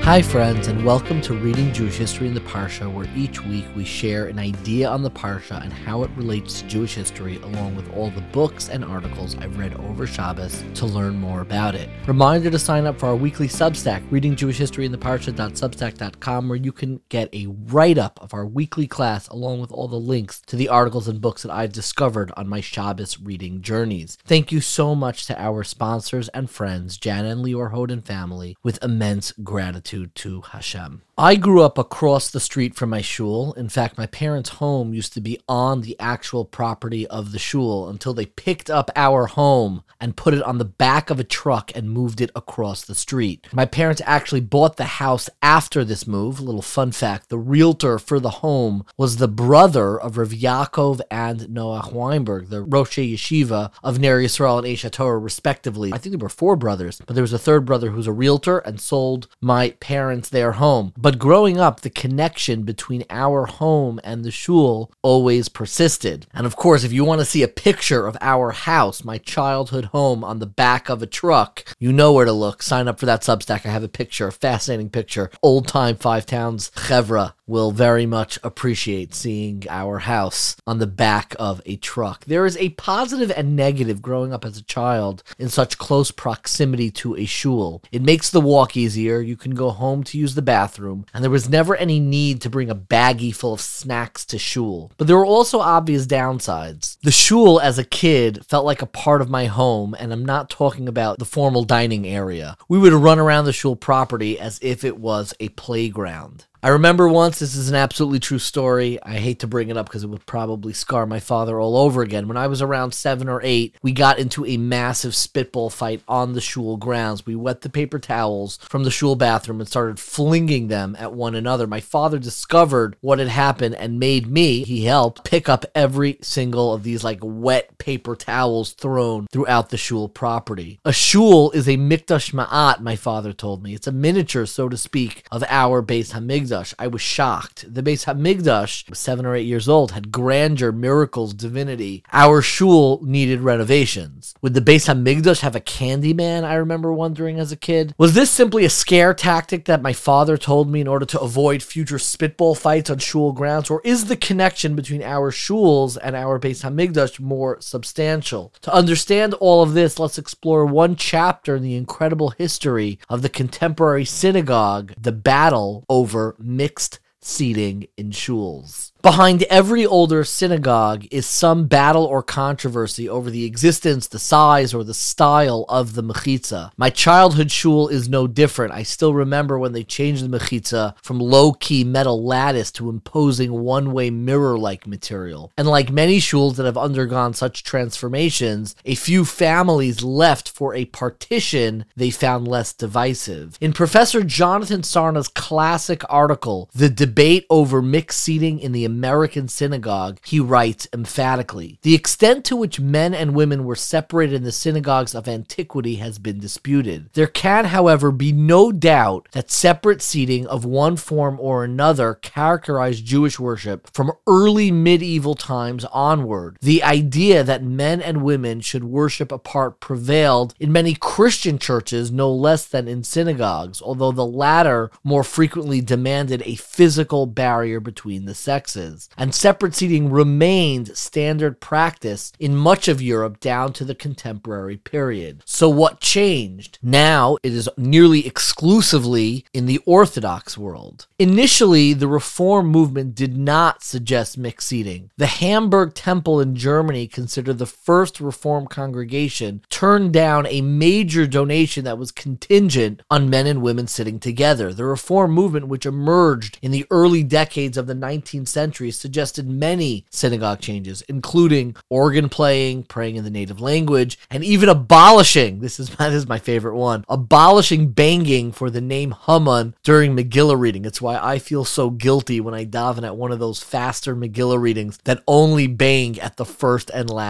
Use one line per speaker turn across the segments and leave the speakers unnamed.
Hi friends, and welcome to Reading Jewish History in the Parsha, where each week we share an idea on the Parsha and how it relates to Jewish history, along with all the books and articles I've read over Shabbos to learn more about it. Reminder to sign up for our weekly Substack, Reading Jewish History in the Parsha.substack.com, where you can get a write-up of our weekly class, along with all the links to the articles and books that I've discovered on my Shabbos reading journeys. Thank you so much to our sponsors and friends, Jana and Lior Hoden family, with immense gratitude to Hashem. I grew up across the street from my shul. In fact, my parents' home used to be on the actual property of the shul until they picked up our home and put it on the back of a truck and moved it across the street. My parents actually bought the house after this move. A little fun fact, the realtor for the home was the brother of Rav Yaakov and Noach Weinberg, the Rosh Yeshiva of Ner Yisrael and Eish HaTorah, respectively. I think there were four brothers, but there was a third brother who was a realtor and sold my parents their home. But growing up, the connection between our home and the shul always persisted. And of course, if you want to see a picture of our house, my childhood home on the back of a truck, you know where to look. Sign up for that Substack. I have a picture, a fascinating picture. Old-time Five Towns Chevra will very much appreciate seeing our house on the back of a truck. There is a positive and negative growing up as a child in such close proximity to a shul. It makes the walk easier. You can go home to use the bathroom, and there was never any need to bring a baggie full of snacks to shul. But there were also obvious downsides. The shul as a kid felt like a part of my home, and I'm not talking about the formal dining area. We would run around the shul property as if it was a playground. I remember once, this is an absolutely true story, I hate to bring it up because it would probably scar my father all over again. When I was around 7 or 8, we got into a massive spitball fight on the shul grounds. We wet the paper towels from the shul bathroom and started flinging them at one another. My father discovered what had happened and made me, he helped, pick up every single of these wet paper towels thrown throughout the shul property. A shul is a mikdash ma'at, my father told me. It's a miniature, so to speak, of our Beis Hamikdash. I was shocked. The Beis Hamikdash, 7 or 8 years old, had grandeur, miracles, divinity. Our shul needed renovations. Would the Beis Hamikdash have a candy man, I remember wondering as a kid? Was this simply a scare tactic that my father told me in order to avoid future spitball fights on shul grounds? Or is the connection between our shuls and our Beis Hamikdash more substantial? To understand all of this, let's explore one chapter in the incredible history of the contemporary synagogue, the battle over mixed seating in shuls. Behind every older synagogue is some battle or controversy over the existence, the size, or the style of the mechitza. My childhood shul is no different. I still remember when they changed the mechitza from low-key metal lattice to imposing one-way mirror-like material. And like many shuls that have undergone such transformations, a few families left for a partition they found less divisive. In Professor Jonathan Sarna's classic article, The Debate Over Mixed Seating in the American Synagogue, he writes emphatically, "The extent to which men and women were separated in the synagogues of antiquity has been disputed. There can, however, be no doubt that separate seating of one form or another characterized Jewish worship from early medieval times onward. The idea that men and women should worship apart prevailed in many Christian churches no less than in synagogues, although the latter more frequently demanded a physical barrier between the sexes. And separate seating remained standard practice in much of Europe down to the contemporary period. So what changed? Now it is nearly exclusively in the Orthodox world. Initially, the Reform movement did not suggest mixed seating. The Hamburg Temple in Germany, considered the first Reform congregation, turned down a major donation that was contingent on men and women sitting together. The Reform movement, which emerged in the early decades of the 19th century, suggested many synagogue changes, including organ playing, praying in the native language, and even abolishing, this is my favorite one, abolishing banging for the name Haman during Megillah reading. It's why I feel so guilty when I daven at one of those faster Megillah readings that only bang at the first and last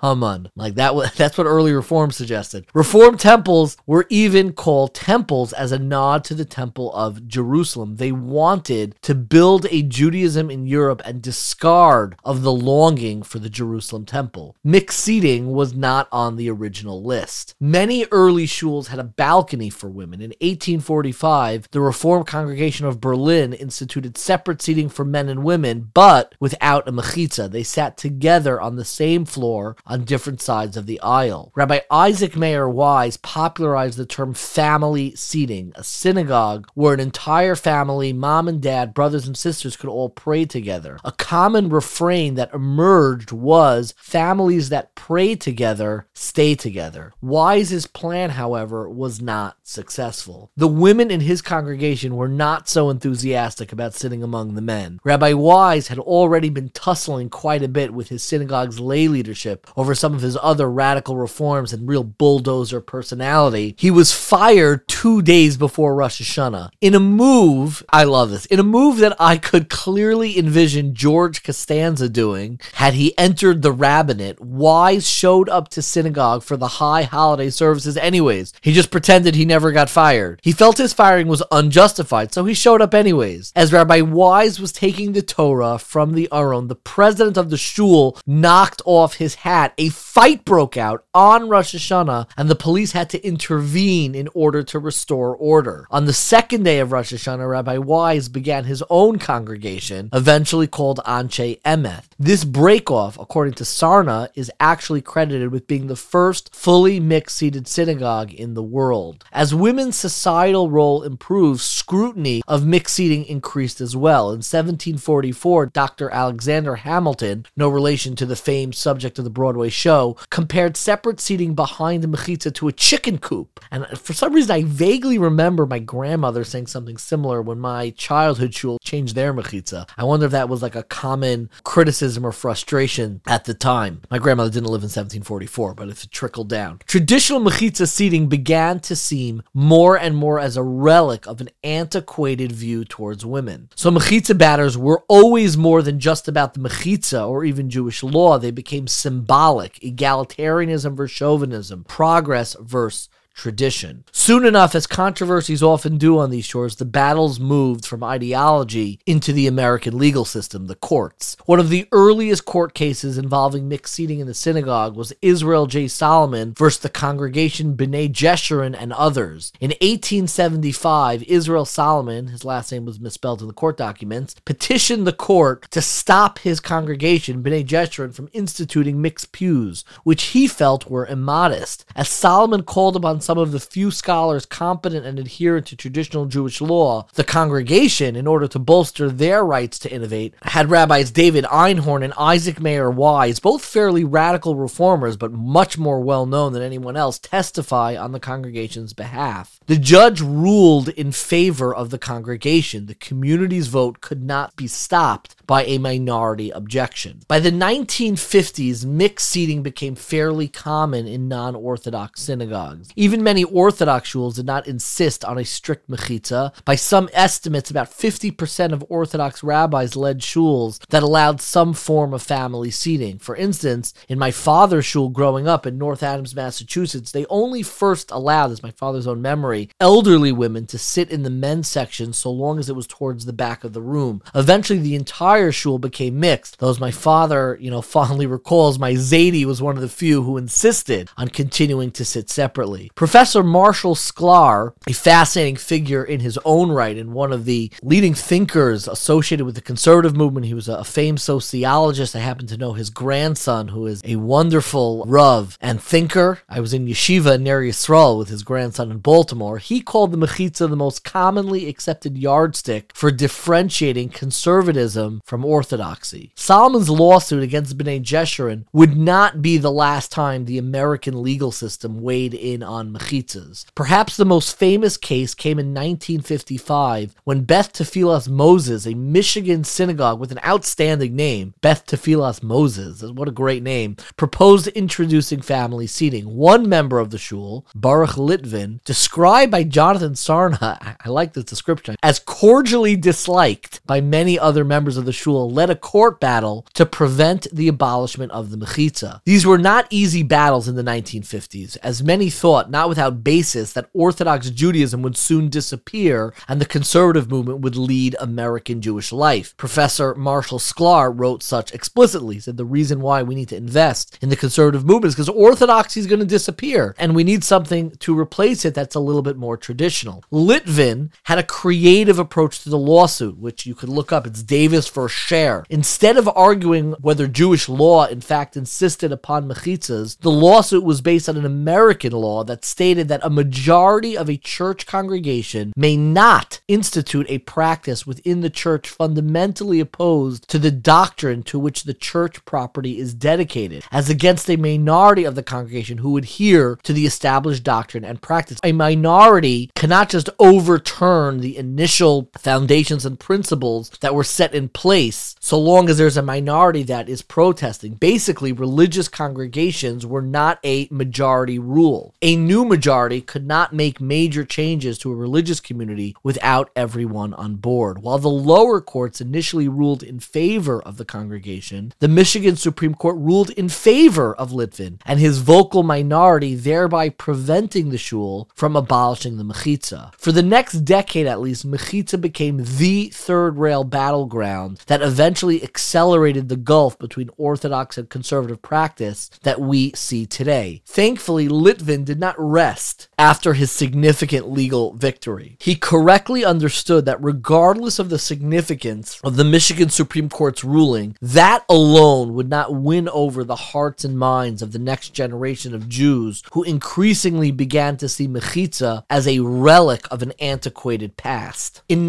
Haman. Like that's what early reform suggested. Reform temples were even called temples as a nod to the Temple of Jerusalem. They wanted to build a Judaism in Europe and discard of the longing for the Jerusalem temple. Mixed seating was not on the original list. Many early shuls had a balcony for women. In 1845, the Reformed Congregation of Berlin instituted separate seating for men and women, but without a mechitza. They sat together on the same floor on different sides of the aisle. Rabbi Isaac Mayer Wise popularized the term family seating, a synagogue where an entire family, mom and dad, brothers and sisters, could all pray together. A common refrain that emerged was, families that pray together stay together. Wise's plan, however, was not successful. The women in his congregation were not so enthusiastic about sitting among the men. Rabbi Wise had already been tussling quite a bit with his synagogue's lay leadership over some of his other radical reforms and real bulldozer personality. He was fired 2 days before Rosh Hashanah. In a move, I love this, in a move that I could clearly envision George Costanza doing had he entered the rabbinate, Wise showed up to synagogue for the high holiday services anyways. He just pretended he never got fired. He felt his firing was unjustified, so he showed up anyways. As Rabbi Wise was taking the Torah from the Aron, the president of the shul knocked off his hat. A fight broke out on Rosh Hashanah, and the police had to intervene in order to restore order. On the second day of Rosh Hashanah, Rabbi Wise began his own congregation, eventually called Anshe Emeth. This break-off, according to Sarna, is actually credited with being the first fully mixed-seated synagogue in the world. As women's societal role improved, scrutiny of mixed seating increased as well. In 1744, Dr. Alexander Hamilton, no relation to the famed subject of the Broadway show, compared separate seating behind the mechitza to a chicken coop. And for some reason, I vaguely remember my grandmother saying something similar when my childhood shul changed their mechitza. I wonder if that was like a common criticism or frustration at the time. My grandmother didn't live in 1744, but if it trickled down. Traditional mechitza seating began to seem more and more as a relic of an antiquated view towards women. So mechitza batters were always more than just about the mechitza or even Jewish law. They became symbolic, egalitarianism versus chauvinism, progress versus tradition. Soon enough, as controversies often do on these shores, the battles moved from ideology into the American legal system, the courts. One of the earliest court cases involving mixed seating in the synagogue was Israel J. Solomon versus the congregation B'nai Jeshurun and others. In 1875, Israel Solomon, his last name was misspelled in the court documents, petitioned the court to stop his congregation, B'nai Jeshurun, from instituting mixed pews, which he felt were immodest. As Solomon called upon some of the few scholars competent and adherent to traditional Jewish law, the congregation, in order to bolster their rights to innovate, had rabbis David Einhorn and Isaac Mayer Wise, both fairly radical reformers but much more well-known than anyone else, testify on the congregation's behalf. The judge ruled in favor of the congregation. The community's vote could not be stopped by a minority objection. By the 1950s, mixed seating became fairly common in non-Orthodox synagogues. Even many Orthodox shuls did not insist on a strict mechitza. By some estimates, about 50% of Orthodox rabbis led shuls that allowed some form of family seating. For instance, in my father's shul growing up in North Adams, Massachusetts, they only first allowed, as my father's own memory, elderly women to sit in the men's section so long as it was towards the back of the room. Eventually, the entire shul became mixed, though as my father, fondly recalls, my Zaidi was one of the few who insisted on continuing to sit separately. Professor Marshall Sklar, a fascinating figure in his own right and one of the leading thinkers associated with the conservative movement. He was a famed sociologist. I happen to know his grandson, who is a wonderful Rav and thinker. I was in yeshiva in Ner Yisrael with his grandson in Baltimore. He called the mechitza the most commonly accepted yardstick for differentiating conservatism from orthodoxy. Solomon's lawsuit against B'nai Jeshurun would not be the last time the American legal system weighed in on upon mechitzas. Perhaps the most famous case came in 1955 when Beth Tfilas Moses, a Michigan synagogue with an outstanding name, Beth Tfilas Moses, what a great name, proposed introducing family seating. One member of the shul, Baruch Litvin, described by Jonathan Sarna, I like this description, as cordially disliked by many other members of the shul, led a court battle to prevent the abolishment of the mechitza. These were not easy battles in the 1950s, as many thought, not without basis, that Orthodox Judaism would soon disappear and the conservative movement would lead American Jewish life. Professor Marshall Sklar wrote such explicitly. He said the reason why we need to invest in the conservative movement is because orthodoxy is going to disappear and we need something to replace it that's a little bit more traditional. Litvin had a creative approach to the lawsuit, which you could look up. It's Davis v. Scher. Instead of arguing whether Jewish law in fact insisted upon mechitzas, the lawsuit was based on an American law that stated that a majority of a church congregation may not institute a practice within the church fundamentally opposed to the doctrine to which the church property is dedicated, as against a minority of the congregation who adhere to the established doctrine and practice. A minority cannot just overturn the initial foundations and principles that were set in place so long as there's a minority that is protesting. Basically, religious congregations were not a majority rule. A new majority could not make major changes to a religious community without everyone on board. While the lower courts initially ruled in favor of the congregation, the Michigan Supreme Court ruled in favor of Litvin and his vocal minority, thereby preventing the shul from abolishing the mechitza. For the next decade at least, mechitza became the third rail battleground that eventually accelerated the gulf between Orthodox and conservative practice that we see today. Thankfully, Litvin did not rest after his significant legal victory. He correctly understood that regardless of the significance of the Michigan Supreme Court's ruling, that alone would not win over the hearts and minds of the next generation of Jews who increasingly began to see mechitza as a relic of an antiquated past. In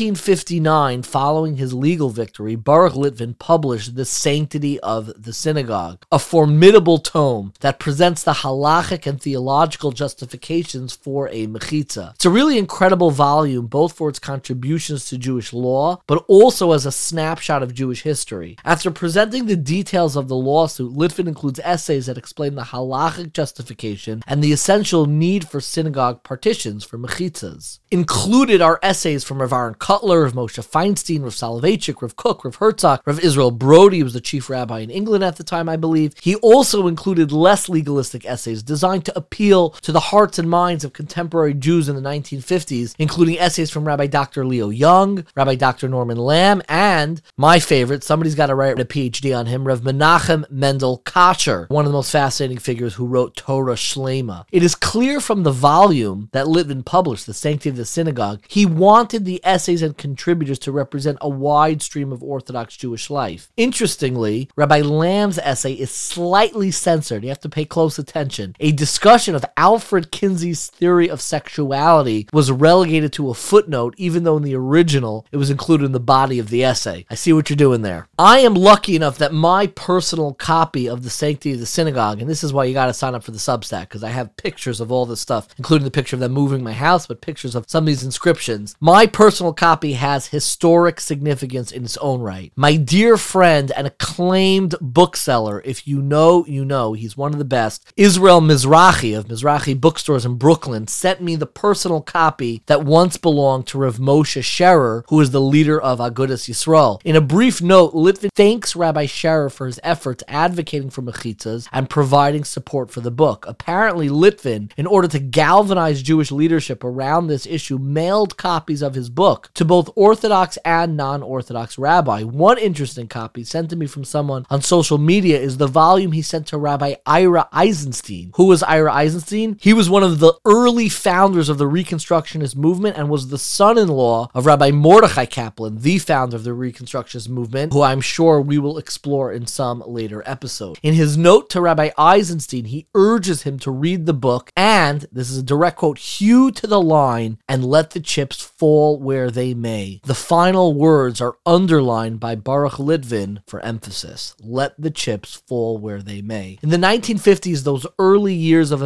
1959, following his legal victory, Baruch Litvin published The Sanctity of the Synagogue, a formidable tome that presents the halachic and theological justifications for a mechitza. It's a really incredible volume, both for its contributions to Jewish law, but also as a snapshot of Jewish history. After presenting the details of the lawsuit, Litvin includes essays that explain the halachic justification and the essential need for synagogue partitions for mechitzas. Included are essays from Rav Aaron Kotler, Rav Moshe Feinstein, Rav Soloveitchik, Rav Kook, Rav Herzog, Rav Israel Brody, who was the chief rabbi in England at the time, I believe. He also included less legalistic essays designed to appeal to the hearts and minds of contemporary Jews in the 1950s, including essays from Rabbi Dr. Leo Young, Rabbi Dr. Norman Lamb, and my favorite, somebody's got to write a PhD on him, Rav Menachem Mendel Kasher, one of the most fascinating figures who wrote Torah Shlema. It is clear from the volume that Litvin published, The Sanctity of the Synagogue, he wanted the essays and contributors to represent a wide stream of Orthodox Jewish life. Interestingly, Rabbi Lamb's essay is slightly censored. You have to pay close attention. A discussion of Alfred Kinsey's theory of sexuality was relegated to a footnote, even though in the original it was included in the body of the essay. I see what you're doing there. I am lucky enough that my personal copy of The Sanctity of the Synagogue, and this is why you got to sign up for the Substack, because I have pictures of all this stuff, including the picture of them moving my house, but pictures of some of these inscriptions. My personal copy has historic significance in its own right. My dear friend and acclaimed bookseller, if you know, you know, he's one of the best, Israel Mizrahi of Mizrahi Bookstores in Brooklyn, sent me the personal copy that once belonged to Rav Moshe Scherer, who is the leader of Agudas Yisrael. In a brief note, Litvin thanks Rabbi Scherer for his efforts advocating for mechitzas and providing support for the book. Apparently, Litvin, in order to galvanize Jewish leadership around this issue, mailed copies of his book to both Orthodox and non-Orthodox rabbi. One interesting copy sent to me from someone on social media is the volume he sent to Rabbi Ira Eisenstein. Who was Ira Eisenstein? He was one of the early founders of the Reconstructionist movement and was the son-in-law of Rabbi Mordechai Kaplan, the founder of the Reconstructionist movement, who I'm sure we will explore in some later episode. In his note to Rabbi Eisenstein, he urges him to read the book and, this is a direct quote, hew to the line and let the chips fall where they may. The final words are underlined by Baruch Litvin for emphasis. Let the chips fall where they may. In the 1950s, those early years of American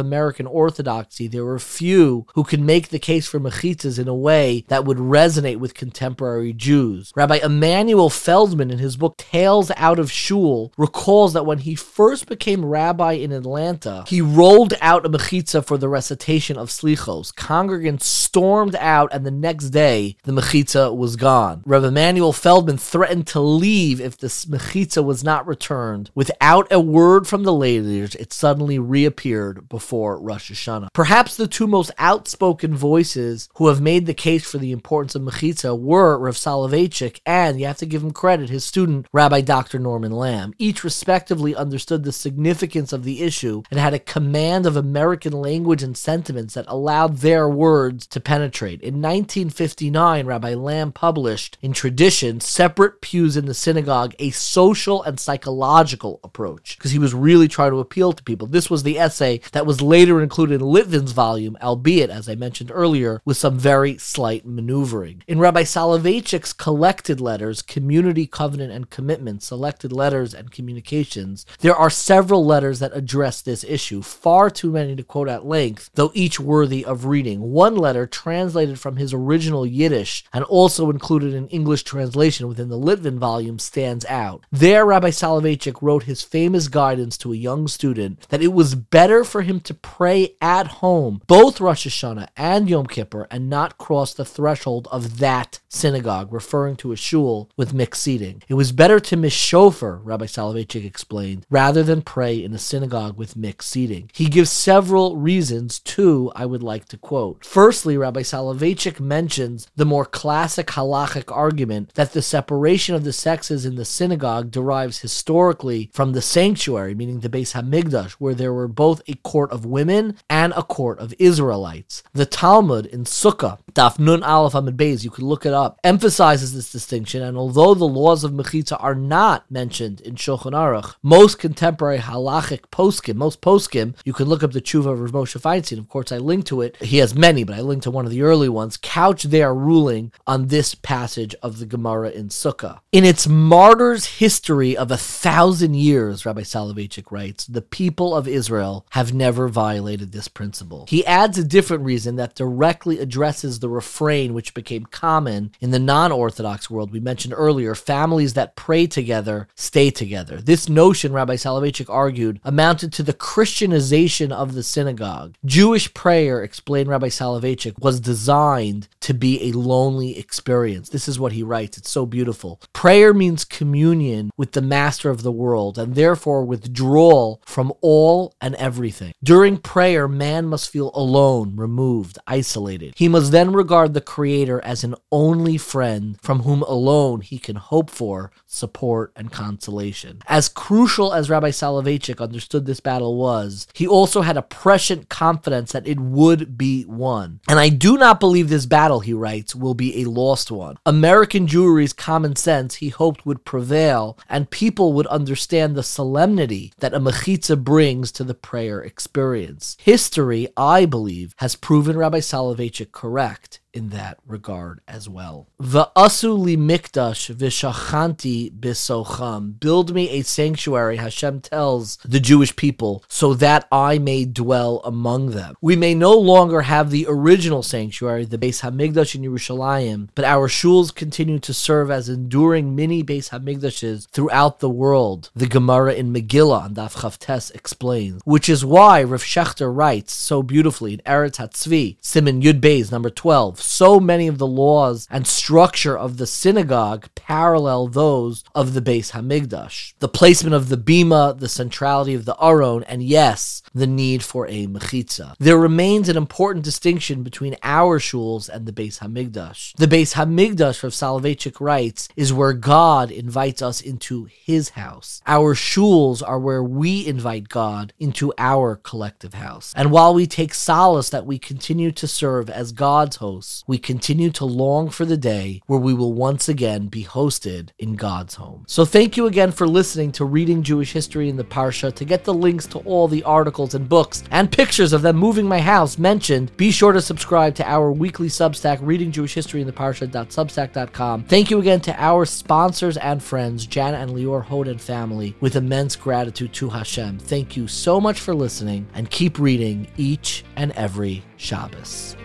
Orthodoxy, there were few who could make the case for mechitzas in a way that would resonate with contemporary Jews. Rabbi Emanuel Feldman, in his book Tales Out of Shul, recalls that when he first became rabbi in Atlanta, he rolled out a mechitza for the recitation of slichos. Congregants stormed out, and the next day, the mechitza was gone. Rabbi Emanuel Feldman threatened to leave if the mechitza was not returned. Without a word from the leaders, it suddenly reappeared before Rosh Hashanah. Perhaps the two most outspoken voices who have made the case for the importance of mechitza were Rav Soloveitchik and, you have to give him credit, his student, Rabbi Dr. Norman Lamb. Each respectively understood the significance of the issue and had a command of American language and sentiments that allowed their words to penetrate. In 1959, Rabbi Lamb published, in Tradition, Separate Pews in the Synagogue, a social and psychological approach, because he was really trying to appeal to people. This was the essay that was later included in Litvin's volume, albeit, as I mentioned earlier, with some very slight maneuvering. In Rabbi Soloveitchik's collected letters, Community, Covenant, and Commitment, Selected Letters and Communications, there are several letters that address this issue, far too many to quote at length, though each worthy of reading. One letter, translated from his original Yiddish and also included an English translation within the Litvin volume, stands out. There, Rabbi Soloveitchik wrote his famous guidance to a young student that it was better for him to pray at home, both Rosh Hashanah and Yom Kippur, and not cross the threshold of that synagogue, referring to a shul with mixed seating. It was better to miss shofar, Rabbi Soloveitchik explained, rather than pray in a synagogue with mixed seating. He gives several reasons, two I would like to quote. Firstly, Rabbi Soloveitchik mentions the more classic halachic argument that the separation of the sexes in the synagogue derives historically from the sanctuary, meaning the Beis Hamikdash, where there were both a court of women and a court of Israelites. The Talmud in Sukkah, Daf Nun Aleph Amud Beis, you can look it up, emphasizes this distinction, and although the laws of mechitza are not mentioned in Shulchan Aruch, most contemporary halachic poskim, most poskim, you can look up the Tshuva of Rav Moshe Feinstein, of course I link to it, he has many, but I linked to one of the early ones, couch their ruling on this passage of the Gemara in Sukkah. In its martyr's history of 1,000 years, Rabbi Soloveitchik writes, the people of Israel have never violated this principle. He adds a different reason that directly addresses the refrain which became common in the non-Orthodox world. We mentioned earlier, families that pray together stay together. This notion, Rabbi Soloveitchik argued, amounted to the Christianization of the synagogue. Jewish prayer, explained Rabbi Soloveitchik, was designed to be a lonely experience. This is what he writes. It's so beautiful. Prayer means communion with the master of the world, and therefore withdrawal from all and everything. During prayer, man must feel alone, removed, isolated. He must then regard the Creator as an only friend from whom alone he can hope for support and consolation. As crucial as Rabbi Soloveitchik understood this battle was, he also had a prescient confidence that it would be won. And I do not believe this battle, he writes, will be a lost one. American Jewry's common sense, he hoped, would prevail, and people would understand the solemnity that a mechitza brings to the prayer experience. History, I believe, has proven Rabbi Soloveitchik correct in that regard as well. V'asu li mikdash v'shachanti b'socham. Build me a sanctuary, Hashem tells the Jewish people, so that I may dwell among them. We may no longer have the original sanctuary, the Beis Hamikdash in Yerushalayim, but our shuls continue to serve as enduring mini Beis Hamikdashes throughout the world. The Gemara in Megillah on Daf Chavtes explains, which is why Rav Shechter writes so beautifully in Eretz HaTzvi, Siman Yud Beis, number 12, so many of the laws and structure of the synagogue parallel those of the Beis Hamikdash. The placement of the bima, the centrality of the aron, and yes, the need for a mechitza. There remains an important distinction between our shuls and the Beis Hamikdash. The Beis Hamikdash, Rav Soloveitchik writes, is where God invites us into his house. Our shuls are where we invite God into our collective house. And while we take solace that we continue to serve as God's host, house, we continue to long for the day where we will once again be hosted in God's home. So thank you again for listening to Reading Jewish History in the Parsha. To get the links to all the articles and books and pictures of them moving my house mentioned, be sure to subscribe to our weekly Substack, Reading Jewish History in the Parsha.substack.com. Thank you again to our sponsors and friends, Jana and Lior Hod and family, with immense gratitude to Hashem. Thank you so much for listening, and keep reading each and every Shabbos.